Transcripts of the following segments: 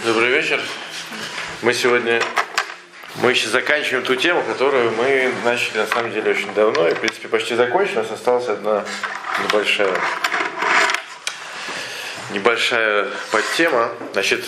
Добрый вечер. Мы еще заканчиваем ту тему, которую мы начали на самом деле очень давно, и в принципе почти закончили. У нас осталась одна небольшая подтема. Значит,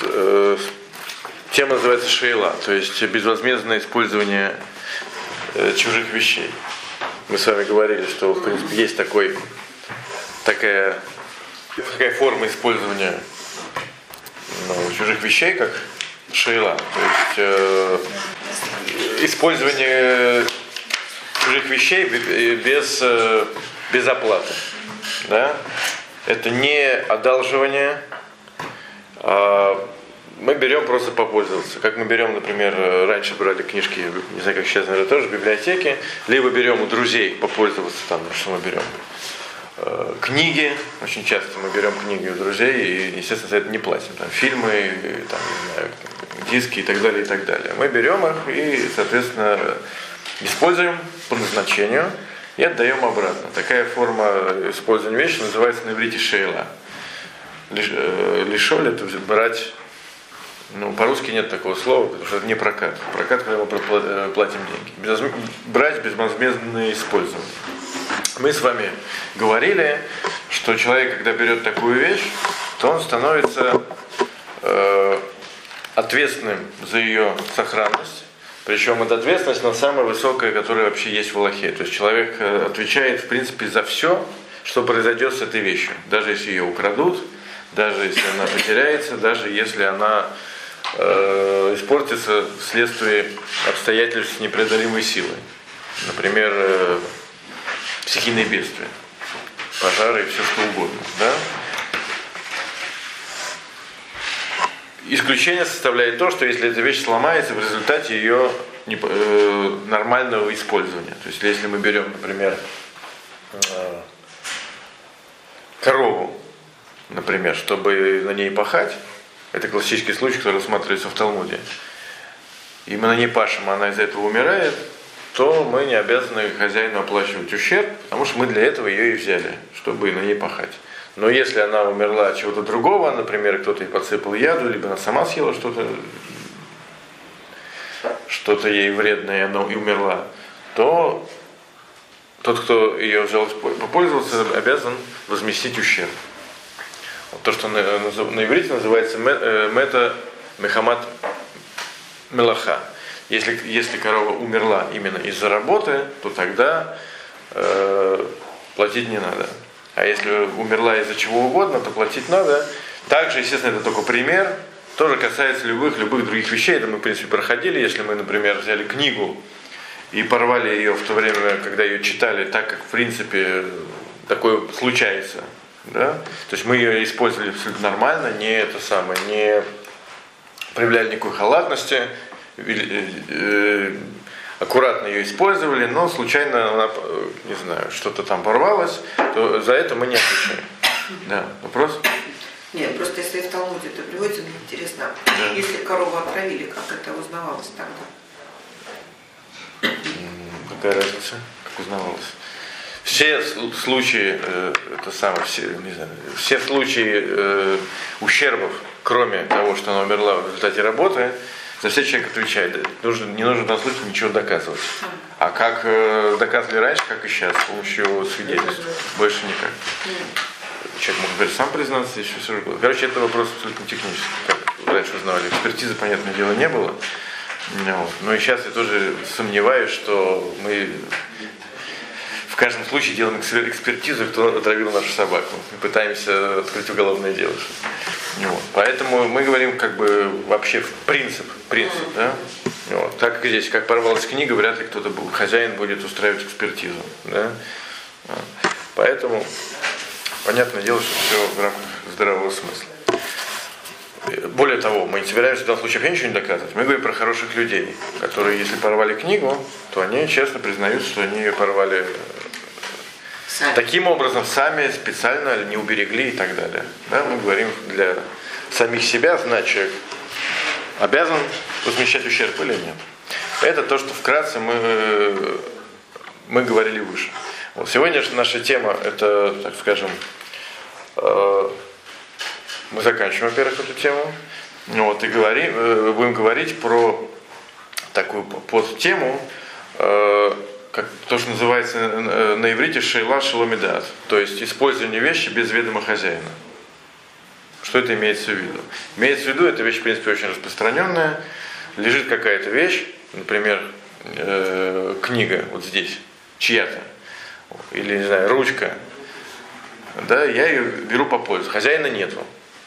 тема называется шейла, то есть безвозмездное использование чужих вещей. Мы с вами говорили, что в принципе есть такая форма использования чужих вещей, как шейла, то есть использование чужих вещей без оплаты. Да? Это не одалживание, мы берем просто попользоваться. Как мы берем, например, раньше брали книжки, не знаю, как сейчас, наверное, тоже в библиотеке, либо берем у друзей попользоваться, там, что мы берем. Книги, очень часто мы берем книги у друзей и, естественно, за это не платим. Там, фильмы, там, не знаю, диски и так далее, и так далее. Мы берем их и, соответственно, используем по назначению и отдаем обратно. Такая форма использования вещи называется на иврите шейла. Лишоль — это брать, по-русски нет такого слова, потому что это не прокат. Прокат, когда мы платим деньги. Брать безвозмездное использование. Мы с вами говорили, что человек, когда берет такую вещь, то он становится ответственным за ее сохранность. Причем эта ответственность, она самая высокая, которая вообще есть в Аллахе. То есть человек отвечает, в принципе, за все, что произойдет с этой вещью. Даже если ее украдут, даже если она потеряется, даже если она испортится вследствие обстоятельств непреодолимой силы. Например, стихийные бедствия, пожары и все что угодно. Да? Исключение составляет то, что если эта вещь сломается в результате ее нормального использования. То есть если мы берем, например, корову, например, чтобы на ней пахать, это классический случай, который рассматривается в Талмуде, и мы на ней пашем, а она из-за этого умирает, то мы не обязаны хозяину оплачивать ущерб, потому что мы для этого ее и взяли, чтобы на ней пахать. Но если она умерла от чего-то другого, например, кто-то ей подсыпал яду, либо она сама съела что-то ей вредное, и она и умерла, то тот, кто ее взял попользоваться, обязан возместить ущерб. Вот то, что на иврите называется мета мехамат мелаха. Если корова умерла именно из-за работы, то тогда платить не надо. А если умерла из-за чего угодно, то платить надо. Также, естественно, это только пример. Тоже касается любых других вещей. Это мы, в принципе, проходили. Если мы, например, взяли книгу и порвали ее в то время, когда ее читали, так как, в принципе, такое случается. Да? То есть мы ее использовали абсолютно нормально, не проявляли никакой халатности, аккуратно ее использовали, но случайно она, не знаю, что-то там порвалось, то за это мы не отвечаем. Да, вопрос? Нет, просто если в Талмуде это приводится, мне интересно, да. Если корову отравили, как это узнавалось тогда? Какая разница, как узнавалось? Все случаи, все случаи ущербов, кроме того, что она умерла в результате работы, за все человек отвечает. Не нужно в данном случае ничего доказывать. А как доказывали раньше, как и сейчас, с помощью свидетельств. Больше никак. Человек может, например, сам признаться, еще все было. Короче, это вопрос абсолютно технический. Как раньше узнавали, экспертизы, понятное дело, не было. Но и сейчас я тоже сомневаюсь, что мы в каждом случае делаем экспертизу, кто отравил нашу собаку. Мы пытаемся открыть уголовное дело. Поэтому мы говорим вообще в принцип, да? Так как здесь, как порвалась книга, вряд ли хозяин будет устраивать экспертизу. Да? Поэтому понятное дело, что все в рамках здравого смысла. Более того, мы не собираемся в данном случае вообще ничего не доказывать. Мы говорим про хороших людей, которые, если порвали книгу, то они честно признают, что они ее порвали таким образом сами, специально не уберегли и так далее. Да? Мы говорим для самих себя, значит, обязан возмещать ущерб или нет. Это то, что вкратце мы говорили выше. Сегодня наша тема, это, так скажем, мы заканчиваем, во-первых, эту тему. Вот, и будем говорить про такую подтему, как то, что называется на иврите шейла шеломидат, то есть использование вещи без ведома хозяина. Что это имеется в виду? Имеется в виду, эта вещь, в принципе, очень распространенная. Лежит какая-то вещь, например, книга вот здесь, чья-то, или, не знаю, ручка, да, я ее беру по пользу, хозяина нету.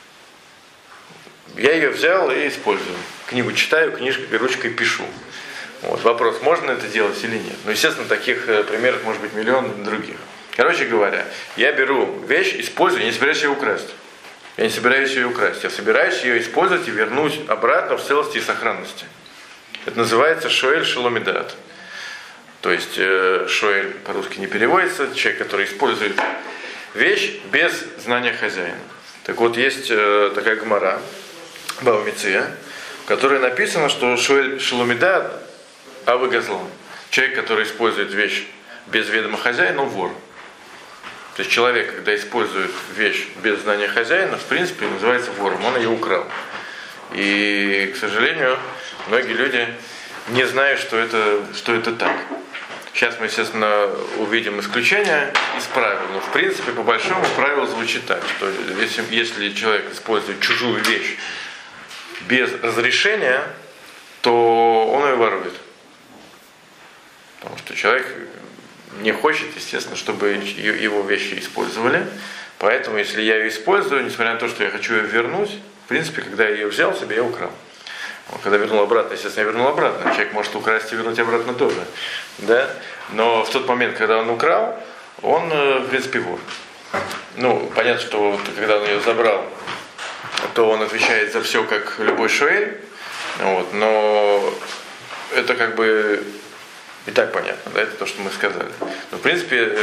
Я ее взял и использую. Книгу читаю, книжкой, ручкой пишу. Вот, вопрос, можно это делать или нет? Ну, естественно, таких примеров может быть миллион других. Короче говоря, я беру вещь, использую, я не собираюсь ее украсть. Я собираюсь ее использовать и вернуть обратно в целости и сохранности. Это называется шоэль шеломидат. То есть шоэль по-русски не переводится, человек, который использует вещь без знания хозяина. Так вот, есть такая гемара, Бава Меция, в которой написано, что шоэль шеломидат авы газлан. Человек, который использует вещь без ведома хозяина, он вор. То есть человек, когда использует вещь без знания хозяина, в принципе, называется вором, он ее украл. И, к сожалению, многие люди не знают, что это так. Сейчас мы, естественно, увидим исключения из правил, но, в принципе, по большому правилу звучит так, что если человек использует чужую вещь без разрешения, то он ее ворует. Потому что человек не хочет, естественно, чтобы его вещи использовали. Поэтому, если я ее использую, несмотря на то, что я хочу ее вернуть, в принципе, когда я ее взял себе, я украл. Когда вернул обратно, естественно, я вернул обратно. Человек может украсть и вернуть обратно тоже. Да? Но в тот момент, когда он украл, он, в принципе, вор. Ну, понятно, что вот, когда он ее забрал, то он отвечает за все, как любой шоэль. Вот, но это как бы и так понятно, да, это то, что мы сказали. Но, в принципе,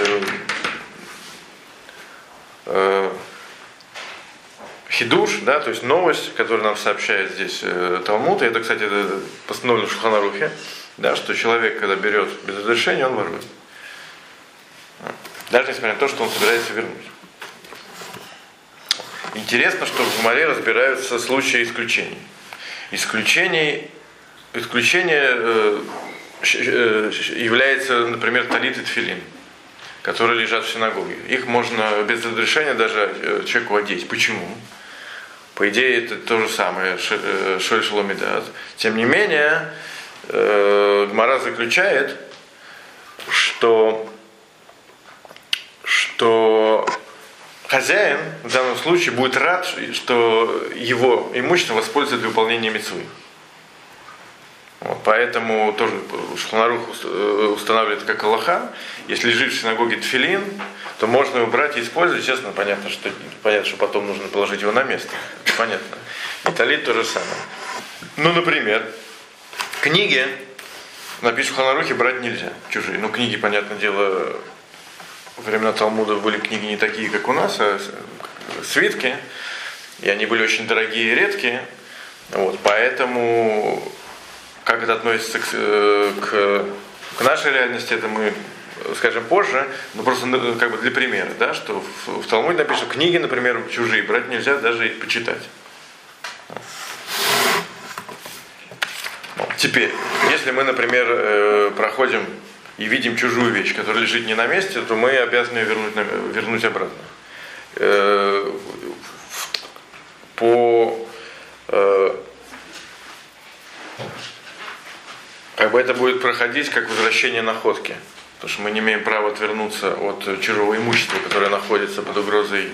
хидуш, да, то есть новость, которую нам сообщает здесь Талмуд, и это, кстати, это постановлено в Шулхан Арухе, да, что человек, когда берет без разрешения, он ворует. Даже несмотря на то, что он собирается вернуть. Интересно, что в Гемаре разбираются случаи исключений. Исключение является, например, талит и тфилин, которые лежат в синагоге. Их можно без разрешения даже человеку одеть. Почему? По идее, это то же самое, шоэль шеломидат. Тем не менее, Гемара заключает, что хозяин в данном случае будет рад, что его имущество воспользуется для выполнения мицвы. Вот, поэтому тоже Шулхан Арух устанавливает как алаха. Если лежит в синагоге тфилин, то можно его брать и использовать. Естественно, понятно, что потом нужно положить его на место. Понятно. И талит то же самое. Ну, например, книги, написано в Шулхан Арухе, брать нельзя, чужие. Ну, книги, понятное дело, во времена Талмуда были книги не такие, как у нас, а свитки. И они были очень дорогие и редкие. Вот, поэтому... Как это относится к нашей реальности, это мы скажем позже, но просто как бы для примера, да, что в Талмуде написано, книги, например, чужие брать нельзя даже и почитать. Теперь, если мы, например, проходим и видим чужую вещь, которая лежит не на месте, то мы обязаны ее вернуть обратно. Как бы это будет проходить как возвращение находки. Потому что мы не имеем права отвернуться от чужого имущества, которое находится под угрозой,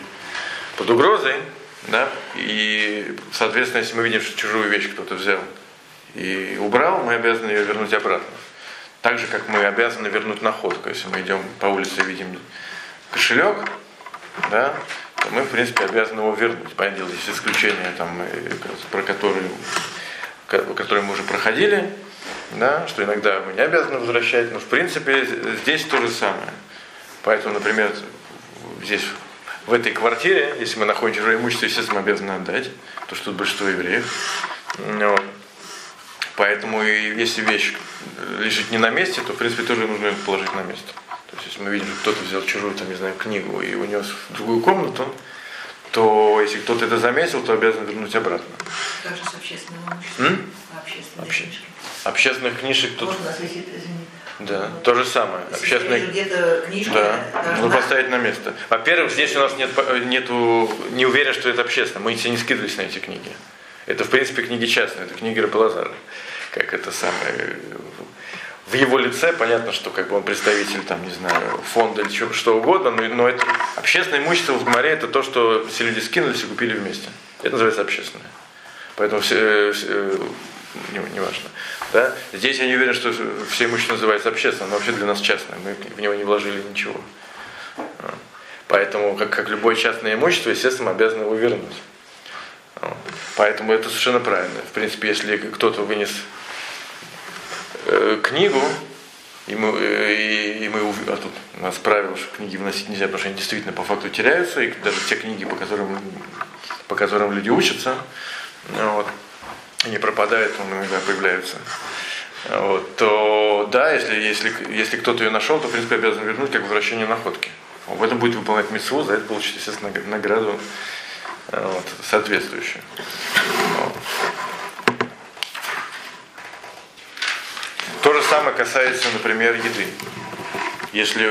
да? И, соответственно, если мы видим, что чужую вещь кто-то взял и убрал, мы обязаны ее вернуть обратно. Так же, как мы обязаны вернуть находку. Если мы идем по улице и видим кошелек, да, то мы, в принципе, обязаны его вернуть. Понятное дело, есть исключения, там, про которые мы уже проходили. Да, что иногда мы не обязаны возвращать, но в принципе здесь то же самое. Поэтому, например, здесь, в этой квартире, если мы находим чужое имущество, естественно, мы обязаны отдать, потому что тут большинство евреев. Вот. Поэтому если вещь лежит не на месте, то в принципе тоже нужно ее положить на место. То есть если мы видим, что кто-то взял чужую, там, не знаю, книгу и унес в другую комнату, то если кто-то это заметил, то обязан вернуть обратно. как же с общественным имуществом? Общественных книжек тут... Можно осветить, извини. Да, то же самое. Общественные... где-то книжка нужно поставить на место. Во-первых, здесь у нас не уверен, что это общественно. Мы все не скидывались на эти книги. Это, в принципе, книги частные. Это книги Рабелазара. Как это самое... В его лице понятно, что как бы он представитель, там, не знаю, фонда или что угодно, но это общественное имущество в Гмаре это то, что все люди скинулись и купили вместе. Это называется общественное. Поэтому не важно. Да? Здесь я не уверен, что все имущество называется общественным, но вообще для нас частное. Мы в него не вложили ничего. Поэтому, как любое частное имущество, естественно, мы обязаны его вернуть. Поэтому это совершенно правильно. В принципе, если кто-то вынес книгу, а тут у нас правило, что книги выносить нельзя, потому что они действительно по факту теряются, и даже те книги, по которым люди учатся, они пропадают, иногда появляются. То да, если кто-то ее нашел, то в принципе обязан вернуть как возвращение находки. Он в этом будет выполнять мицву, за это получит, естественно, награду соответствующую. То же самое касается, например, еды. Если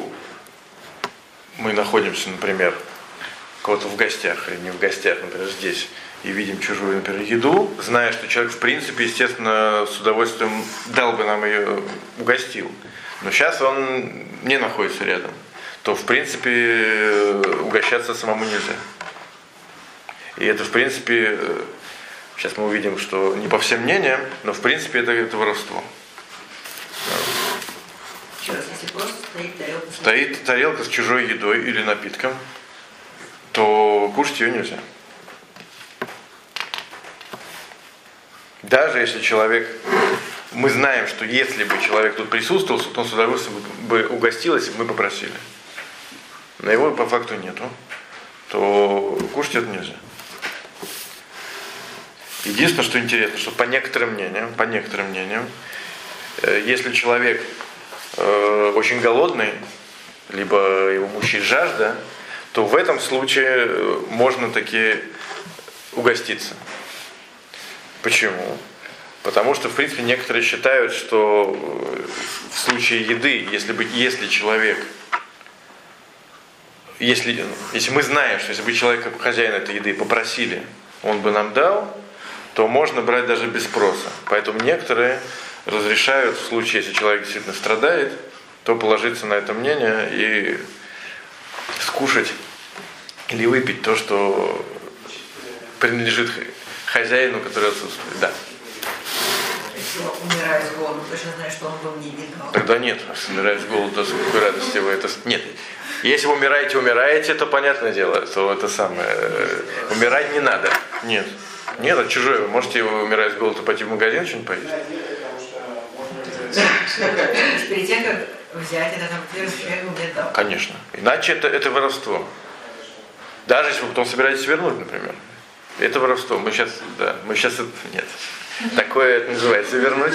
мы находимся, например, кого-то в гостях, или не в гостях, например, здесь, и видим чужую, например, еду, зная, что человек, в принципе, естественно, с удовольствием дал бы нам ее, угостил. Но сейчас он не находится рядом, то, в принципе, угощаться самому нельзя. И это, в принципе, сейчас мы увидим, что не по всем мнениям, но, в принципе, это воровство. Если просто стоит тарелка с чужой едой или напитком, то кушать ее нельзя. Даже если человек, мы знаем, что если бы человек тут присутствовал, то он с удовольствием бы угостил, если бы мы попросили. Но его по факту нету, то кушать это нельзя. Единственное, что интересно, что по некоторым мнениям, если человек очень голодный, либо его мучает жажда, то в этом случае можно таки угоститься. Почему? Потому что, в принципе, некоторые считают, что в случае еды, если мы знаем, что если бы человек, хозяин этой еды, попросили, он бы нам дал, то можно брать даже без спроса. Поэтому некоторые разрешают в случае, если человек действительно страдает, то положиться на это мнение и скушать или выпить то, что принадлежит хозяину, который отсутствует. Да. Если он умирает с голоду, точно знает, что он был не едал. Тогда нет. Если умирает с голоду, с какой радости вы это... Нет. Если вы умираете, то понятное дело, то это самое... Умирать не надо. Нет. Нет, это чужое. Вы можете, умирая с голоду, пойти в магазин что-нибудь поесть? Перед тем, как взять это, там, человеку мне дал. Конечно. Иначе это воровство. Даже если вы потом собираетесь вернуть, например. Это воровство. Мы сейчас нет. Такое это называется вернуть.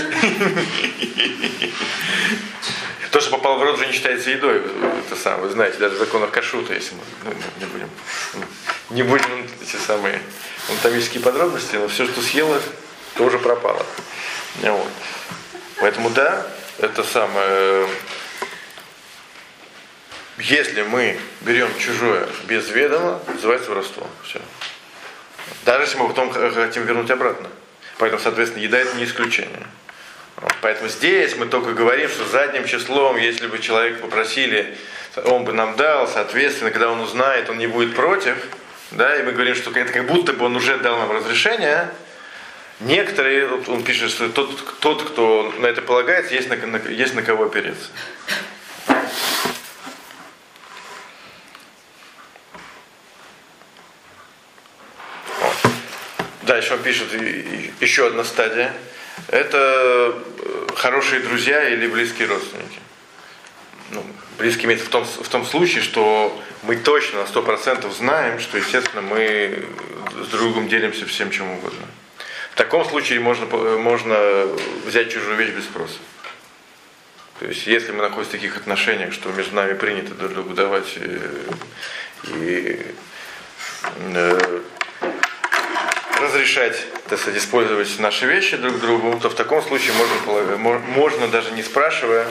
То, что попало в рот, уже не считается едой. Это самое, вы знаете, даже в законах кашрута, если мы не будем эти самые анатомические подробности, но все, что съело, тоже пропало. Вот. Поэтому да, это самое. Если мы берем чужое без ведома, называется воровство. Все. Даже если мы потом хотим вернуть обратно. Поэтому, соответственно, еда это не исключение. Поэтому здесь мы только говорим, что задним числом, если бы человека попросили, он бы нам дал, соответственно, когда он узнает, он не будет против. Да, и мы говорим, что это как будто бы он уже дал нам разрешение. Некоторые, он пишет, что тот, кто на это полагается, есть на кого опереться. Дальше он пишет, еще одна стадия. Это хорошие друзья или близкие родственники. Близкие имеется в том случае, что мы точно на 100% знаем, что, естественно, мы с другом делимся всем, чем угодно. В таком случае можно взять чужую вещь без спроса. То есть, если мы находимся в таких отношениях, что между нами принято друг другу давать и разрешать так сказать, использовать наши вещи друг другу, то в таком случае можно даже не спрашивая,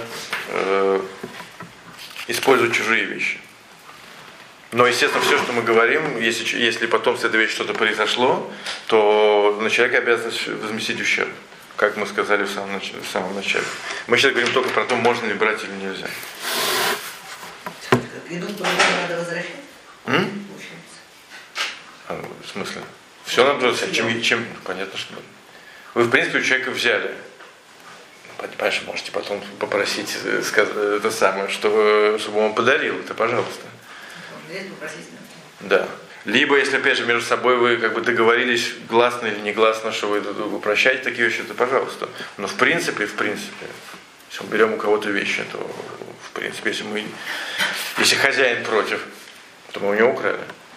использовать чужие вещи. Но, естественно, все, что мы говорим, если потом с этой вещью что-то произошло, то на человека обязан возместить ущерб, как мы сказали в самом начале. Мы сейчас говорим только про то, можно ли брать или нельзя. Еду надо возвращать? В смысле? Все надо возвращать. Чем? Понятно, что надо. Вы, в принципе, у человека взяли. Понимаешь, можете потом попросить это самое, чтобы он вам подарил. Это пожалуйста. Да. Либо, если, опять же, между собой вы как бы договорились, гласно или негласно, что вы друг другу прощаете такие вещи, то пожалуйста. Но в принципе, если мы берем у кого-то вещи, то в принципе, если хозяин против, то мы у него украли.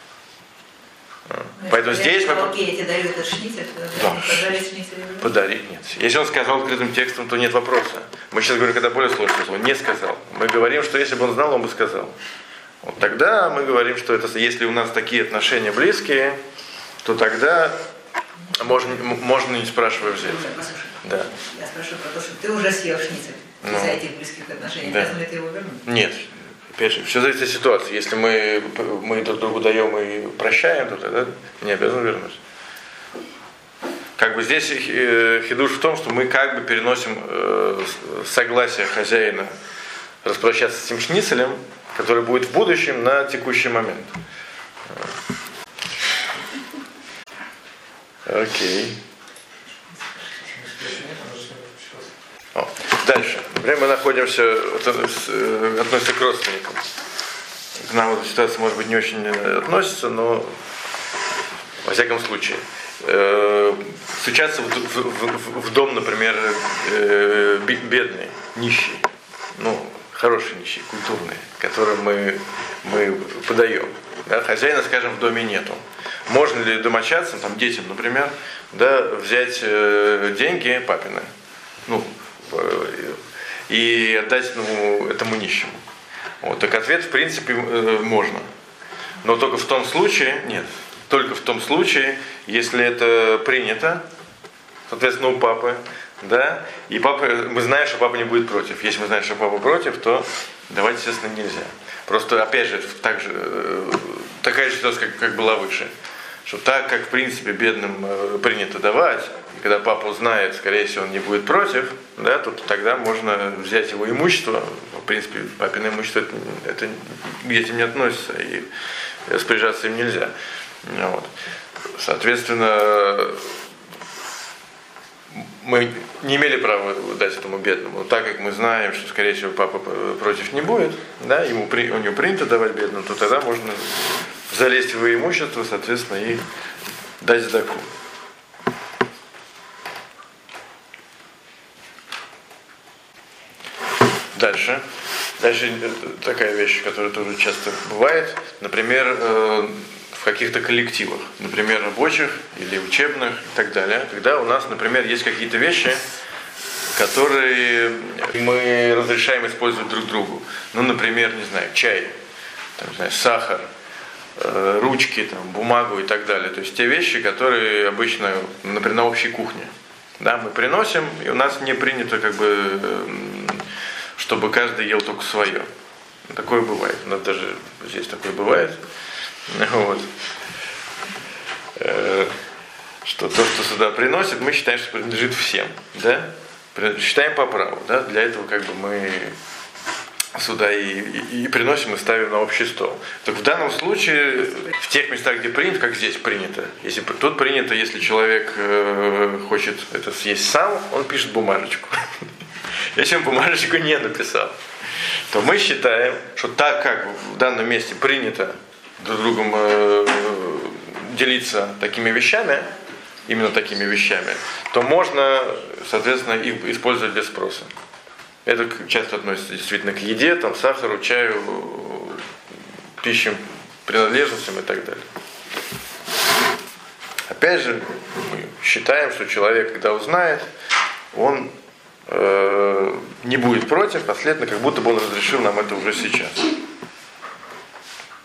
Поэтому здесь мы... Подарить нет. Если он сказал открытым текстом, то нет вопроса. Мы сейчас говорим, когда более сложное слово. Не сказал. Мы говорим, что если бы он знал, он бы сказал. Вот тогда мы говорим, что это, если у нас такие отношения близкие, то тогда можно не спрашивая взять. Да. Я спрашиваю про то, что ты уже съел шницель из-за этих близких отношений. Да. Обязан ли ты его вернуть? Нет. Опять же, все зависит от ситуации. Если мы друг другу даем и прощаем, то тогда не обязаны вернуть. Как бы здесь хидуш в том, что мы как бы переносим согласие хозяина распрощаться с этим шницелем, который будет в будущем, на текущий момент. Окей. Дальше. Например, мы находимся, относится к родственникам. К нам эта ситуация, может быть, не очень относится, но во всяком случае. Стучаться в дом, например, бедный, нищий, хороший нищий, культурный, который мы подаем. Да, хозяина, скажем, в доме нету. Можно ли домочадцам, детям, например, взять деньги папины, и отдать этому нищему? Вот, так ответ, в принципе, можно. Но только в том случае, только в том случае, если это принято, соответственно, у папы, да, и мы знаем, что папа не будет против. Если мы знаем, что папа против, то давать, естественно, нельзя. Просто, опять же, такая же ситуация, как была выше. Что так, как, в принципе, бедным принято давать, и когда папа узнает, скорее всего, он не будет против, да, то тогда можно взять его имущество. В принципе, папино имущество это к детям не относится, и распоряжаться им нельзя. Вот. Соответственно, мы не имели права дать этому бедному. Но так как мы знаем, что, скорее всего, папа против не будет, да, у него принято давать бедному, то тогда можно залезть в его имущество, соответственно, и дать сдаку. Дальше такая вещь, которая тоже часто бывает. Например, в каких-то коллективах, например, рабочих или учебных и так далее, когда у нас, например, есть какие-то вещи, которые мы разрешаем использовать друг другу. Например, чай, сахар, ручки, бумагу и так далее. То есть те вещи, которые обычно, например, на общей кухне. Да, мы приносим, и у нас не принято, чтобы каждый ел только свое. Такое бывает. У нас даже здесь такое бывает. Вот. Что то, что сюда приносит, мы считаем, что принадлежит всем. Да? Считаем по праву. Да? Для этого мы сюда и приносим, и ставим на общий стол. Так в данном случае, в тех местах, где принято, как здесь принято, тут принято, если человек хочет это съесть сам, он пишет бумажечку. Если он бумажечку не написал, то мы считаем, что так как в данном месте принято друг другом делиться такими вещами, именно такими вещами, то можно, соответственно, их использовать без спроса. Это часто относится действительно к еде, сахару, чаю, пищим, принадлежностям и так далее. Опять же, мы считаем, что человек, когда узнает, он не будет против, а следовательно, как будто бы он разрешил нам это уже сейчас.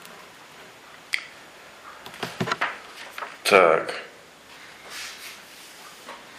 Так.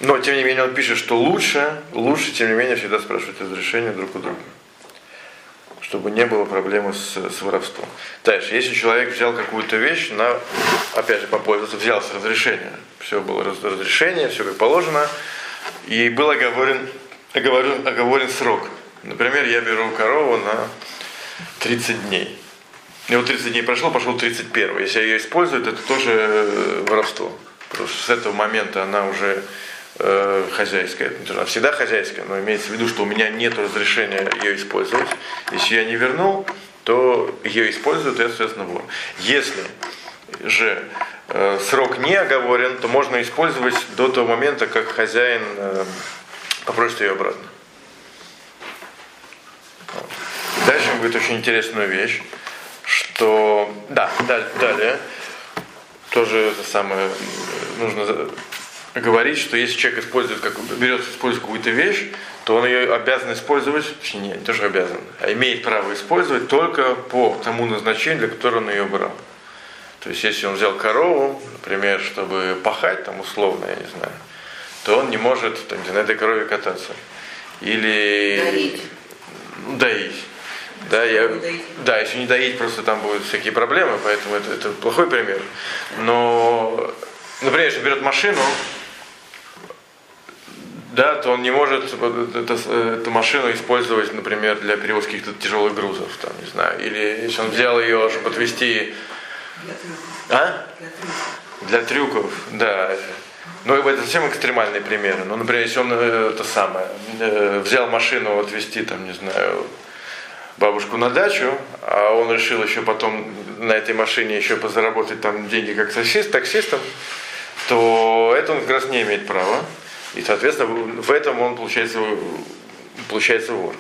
Но, тем не менее, он пишет, что лучше, тем не менее, всегда спрашивать разрешение друг у друга, чтобы не было проблемы с воровством. Дальше, если человек взял какую-то вещь, опять же, попользоваться, взял с разрешения, все было разрешение, все как положено, и был оговорен срок. Например, я беру корову на 30 дней. И вот 30 дней прошло, пошел 31. Если я ее использую, это тоже воровство. Потому что с этого момента она уже хозяйская. Она всегда хозяйская, но имеется в виду, что у меня нет разрешения ее использовать. Если я не вернул, то ее используют, и, соответственно, вор. Если же срок не оговорен, то можно использовать до того момента, как хозяин попросит ее обратно. Дальше он говорит очень интересную вещь, что далее тоже это самое нужно говорить, что если человек использует какую-то вещь, то он ее обязан использовать, точнее, не тоже обязан, а имеет право использовать только по тому назначению, для которого он ее брал. То есть, если он взял корову, например, чтобы пахать, там условно, я не знаю, то он не может на этой корове кататься. Или доить. Если не доить, просто там будут всякие проблемы, поэтому это плохой пример. Но, например, если берет машину, то он не может эту машину использовать, например, для перевозки каких-то тяжелых грузов, там, не знаю. Или если он взял ее, чтобы отвезти... Для трюков, да. Но это совсем экстремальные примеры. Ну, например, если он взял машину отвезти, там, не знаю, бабушку на дачу, а он решил еще потом на этой машине еще позаработать там деньги как таксистом, то это он как раз не имеет права. И, соответственно, в этом он получается вор.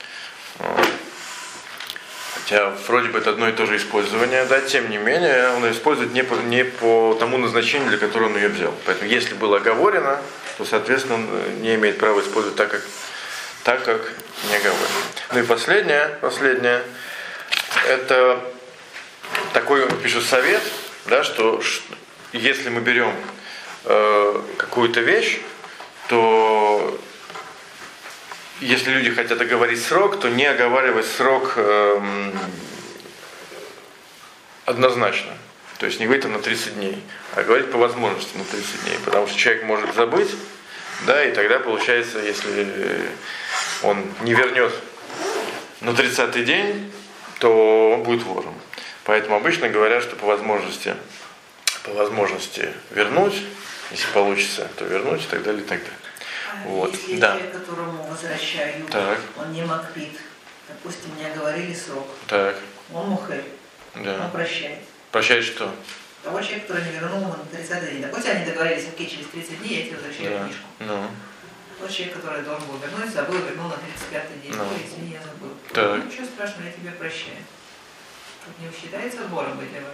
Хотя вроде бы это одно и то же использование, тем не менее он использует не по тому назначению, для которого он ее взял. Поэтому если было оговорено, то, соответственно, он не имеет права использовать так, как не оговорено. Ну и последнее, это такой, пишет совет, что если мы берем какую-то вещь, то если люди хотят оговорить срок, то не оговаривать срок однозначно. То есть не говорить на 30 дней, а говорить по возможности на 30 дней. Потому что человек может забыть, и тогда получается, если он не вернет на 30-й день, то он будет вором. Поэтому обычно говорят, что по возможности вернуть, если получится, то вернуть и так далее, и так далее. Если человек, которому возвращают, он не макпит, допустим, не оговорили срок, он мухель, он прощает. Прощает что? Того человека, который не вернул ему на 30-й день. Допустим, они договорились, окей, через 30 дней я тебе возвращаю книжку. Тот человек, который должен был вернуть, вернул на 35-й день. Извини, я забыл. Ничего страшного, я тебе прощаю. Тут не считается вором быть его.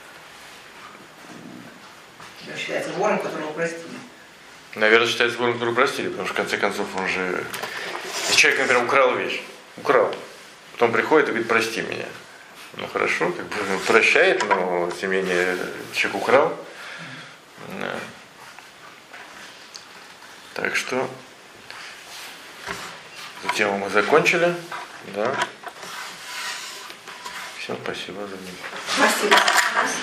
Считается вором, которого простили. Наверное, считается вором, которого простили, потому что в конце концов он же... Если человек, например, украл вещь, потом приходит и говорит, прости меня. Ну хорошо, прощает, но тем не менее человек украл. Так что эту тему мы закончили. Всем спасибо за внимание. Спасибо.